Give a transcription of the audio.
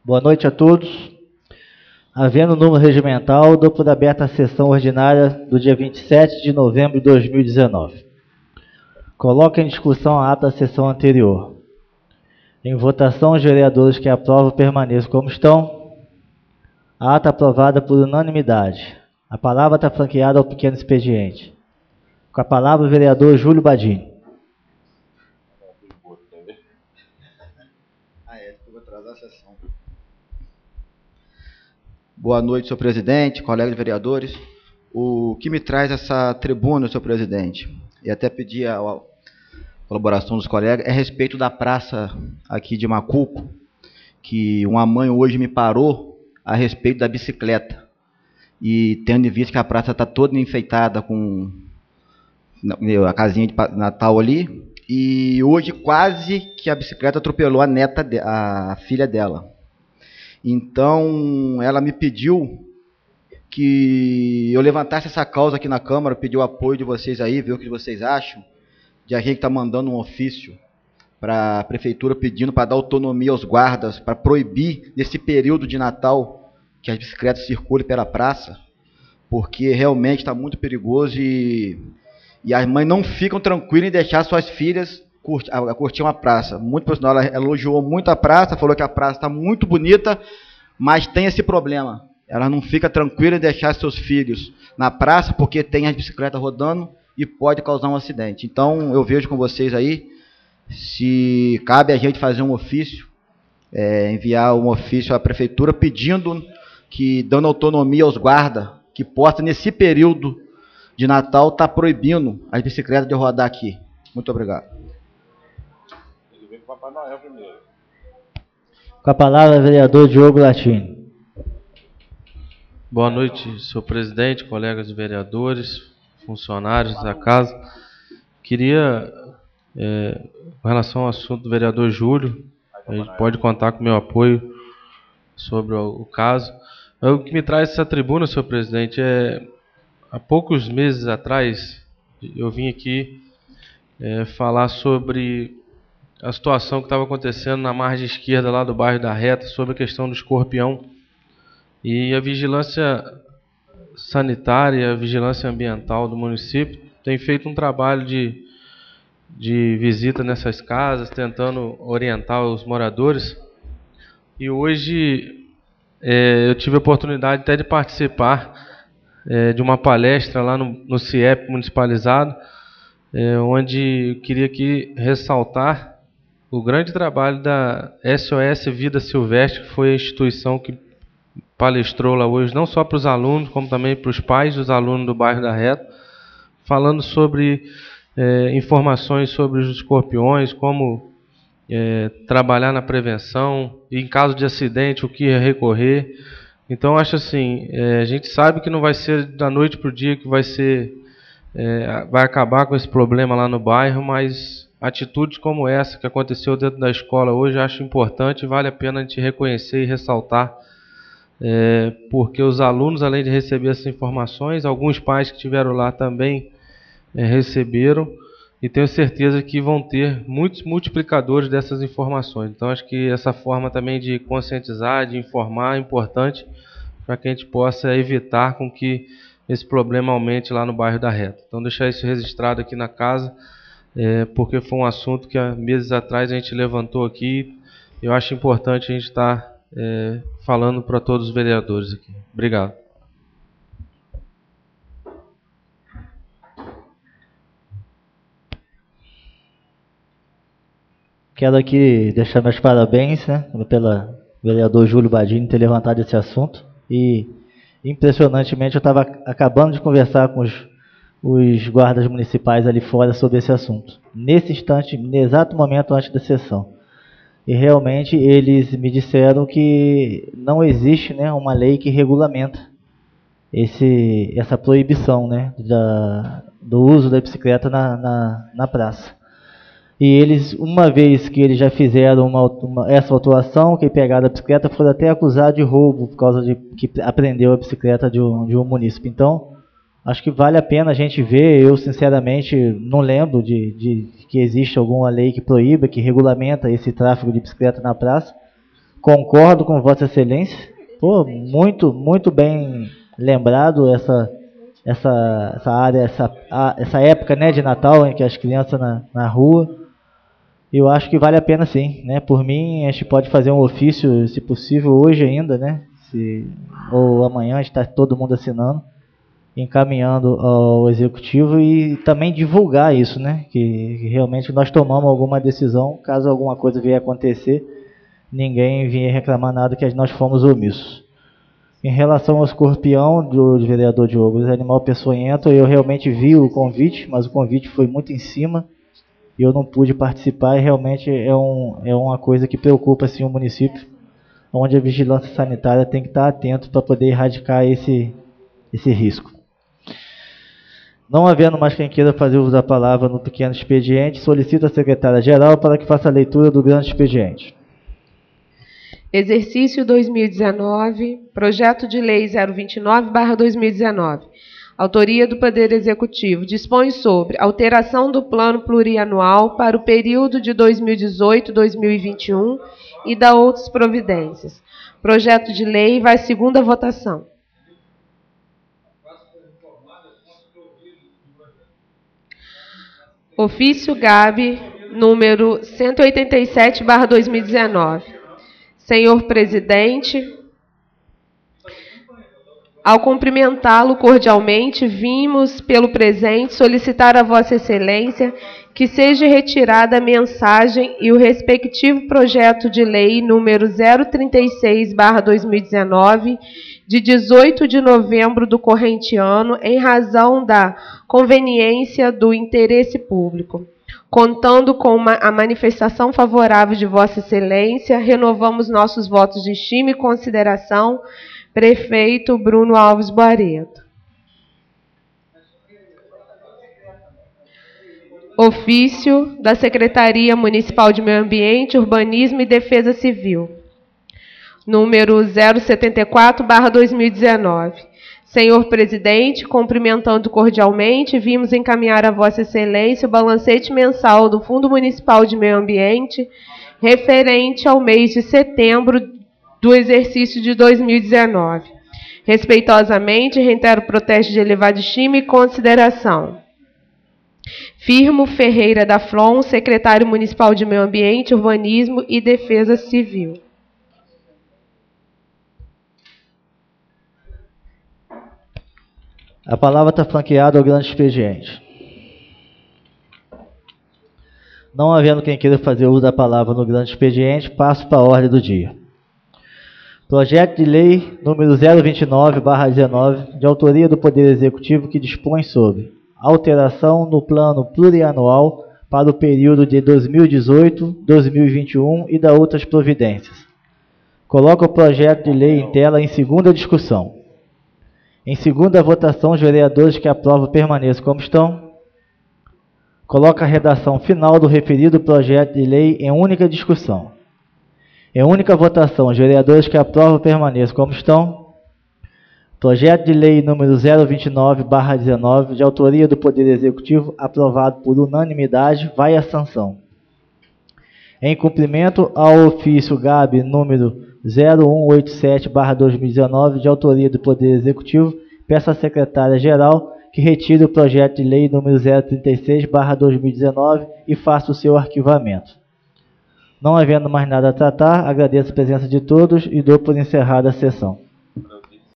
Boa noite a todos. Havendo número regimental, dou por aberta a sessão ordinária do dia 27 de novembro de 2019. Coloco em discussão a ata da sessão anterior. Em votação, os vereadores que aprovam permaneçam como estão. A ata aprovada por unanimidade. A palavra está franqueada ao pequeno expediente. Com a palavra, o vereador Júlio Badini. Boa noite, senhor presidente, colegas vereadores. O que me traz essa tribuna, senhor presidente, e até pedir a colaboração dos colegas, é a respeito da praça aqui de Macuco, que uma mãe hoje me parou a respeito da bicicleta. E tendo em vista que a praça está toda enfeitada com a casinha de Natal ali, e hoje quase que a bicicleta atropelou a filha dela. Então, ela me pediu que eu levantasse essa causa aqui na Câmara, pediu o apoio de vocês aí, ver o que vocês acham, de a gente estar mandando um ofício para a Prefeitura pedindo para dar autonomia aos guardas, para proibir, nesse período de Natal, que as bicicletas circulem pela praça, porque realmente está muito perigoso e as mães não ficam tranquilas em deixar suas filhas curtir uma praça. Muito personal, ela elogiou muito a praça, falou que a praça está muito bonita, mas tem esse problema. Ela não fica tranquila em deixar seus filhos na praça, porque tem as bicicletas rodando e pode causar um acidente. Então, eu vejo com vocês aí, se cabe a gente fazer um ofício, enviar um ofício à Prefeitura pedindo que, dando autonomia aos guardas, que possa, nesse período de Natal, estar proibindo as bicicletas de rodar aqui. Muito obrigado. Papai Noel primeiro. Com a palavra, vereador Diogo Latini. Boa noite, senhor presidente, colegas vereadores, funcionários da casa. Queria, com relação ao assunto do vereador Júlio, a gente pode contar com o meu apoio sobre o caso. O que me traz essa tribuna, senhor presidente, há poucos meses atrás, eu vim aqui falar sobre a situação que estava acontecendo na margem esquerda lá do bairro da Reta, sobre a questão do escorpião. E a vigilância sanitária, a vigilância ambiental do município tem feito um trabalho de visita nessas casas, tentando orientar os moradores. E hoje eu tive a oportunidade até de participar de uma palestra lá no CIEP municipalizado, onde eu queria aqui ressaltar o grande trabalho da SOS Vida Silvestre, que foi a instituição que palestrou lá hoje, não só para os alunos, como também para os pais dos alunos do bairro da Reta, falando sobre informações sobre os escorpiões, como trabalhar na prevenção, e em caso de acidente, o que recorrer. Então, acho assim, a gente sabe que não vai ser da noite para o dia que vai acabar com esse problema lá no bairro, mas atitudes como essa que aconteceu dentro da escola hoje, acho importante e vale a pena a gente reconhecer e ressaltar, porque os alunos, além de receber essas informações, alguns pais que estiveram lá também receberam, e tenho certeza que vão ter muitos multiplicadores dessas informações. Então, acho que essa forma também de conscientizar, de informar é importante para que a gente possa evitar com que esse problema aumente lá no bairro da Reta. Então, deixar isso registrado aqui na casa, porque foi um assunto que há meses atrás a gente levantou aqui. Eu acho importante a gente estar falando para todos os vereadores aqui. Obrigado. Quero aqui deixar meus parabéns, pelo vereador Júlio Badini ter levantado esse assunto. E, impressionantemente, eu estava acabando de conversar com os guardas municipais ali fora sobre esse assunto, nesse instante, no exato momento antes da sessão. E realmente eles me disseram que não existe uma lei que regulamenta essa proibição do uso da bicicleta na praça. E eles, uma vez que eles já fizeram essa autuação, que pegaram a bicicleta, foram até acusados de roubo, por causa de que apreendeu a bicicleta de um munícipe. Então, acho que vale a pena a gente ver. Eu, sinceramente, não lembro de que existe alguma lei que proíba, que regulamenta esse tráfego de bicicleta na praça. Concordo com Vossa Excelência. Pô, muito bem lembrado essa área, essa época, né, de Natal, em que as crianças na rua. Eu acho que vale a pena sim, né? Por mim, a gente pode fazer um ofício, se possível, hoje ainda, né? Ou amanhã, a gente está todo mundo assinando, encaminhando ao executivo e também divulgar isso, né? Que realmente nós tomamos alguma decisão, caso alguma coisa vier a acontecer, ninguém venha reclamar nada que nós fomos omissos. Em relação ao escorpião do vereador Diogo, animal peçonhento, eu realmente vi o convite, mas o convite foi muito em cima e eu não pude participar, e realmente é uma coisa que preocupa assim, o município, onde a vigilância sanitária tem que estar atento para poder erradicar esse risco. Não havendo mais quem queira fazer uso da palavra no pequeno expediente, solicito à secretária-geral para que faça a leitura do grande expediente. Exercício 2019, Projeto de Lei 029/2019. Autoria do Poder Executivo. Dispõe sobre alteração do Plano Plurianual para o período de 2018-2021 e da outras providências. Projeto de lei vai à segunda votação. Ofício GAB, número 187/2019. Senhor Presidente, ao cumprimentá-lo cordialmente, vimos, pelo presente, solicitar a Vossa Excelência que seja retirada a mensagem e o respectivo projeto de lei número 036/2019, de 18 de novembro do corrente ano, em razão da conveniência do interesse público. Contando com a manifestação favorável de Vossa Excelência, renovamos nossos votos de estima e consideração. Prefeito Bruno Alves Barreto. Ofício da Secretaria Municipal de Meio Ambiente, Urbanismo e Defesa Civil, número 074/2019. Senhor Presidente, cumprimentando cordialmente, vimos encaminhar a Vossa Excelência o balancete mensal do Fundo Municipal de Meio Ambiente referente ao mês de setembro do exercício de 2019. Respeitosamente, reitero o protesto de elevada estima e consideração. Firmo Ferreira da Flon, secretário municipal de Meio Ambiente, Urbanismo e Defesa Civil. A palavra está franqueada ao grande expediente. Não havendo quem queira fazer uso da palavra no grande expediente, passo para a ordem do dia. Projeto de Lei número 029/19, de autoria do Poder Executivo, que dispõe sobre alteração no Plano Plurianual para o período de 2018, 2021 e da outras providências. Coloco o projeto de lei em tela em segunda discussão. Em segunda votação, os vereadores que aprovam permaneçam como estão. Coloco a redação final do referido projeto de lei em única discussão. Em única votação, os vereadores que aprovam permaneçam como estão. Projeto de lei número 029/19, de autoria do Poder Executivo, aprovado por unanimidade, vai à sanção. Em cumprimento ao ofício GAB número 0187/2019, de autoria do Poder Executivo, peço à secretária-geral que retire o projeto de lei número 036/2019 e faça o seu arquivamento. Não havendo mais nada a tratar, agradeço a presença de todos e dou por encerrada a sessão.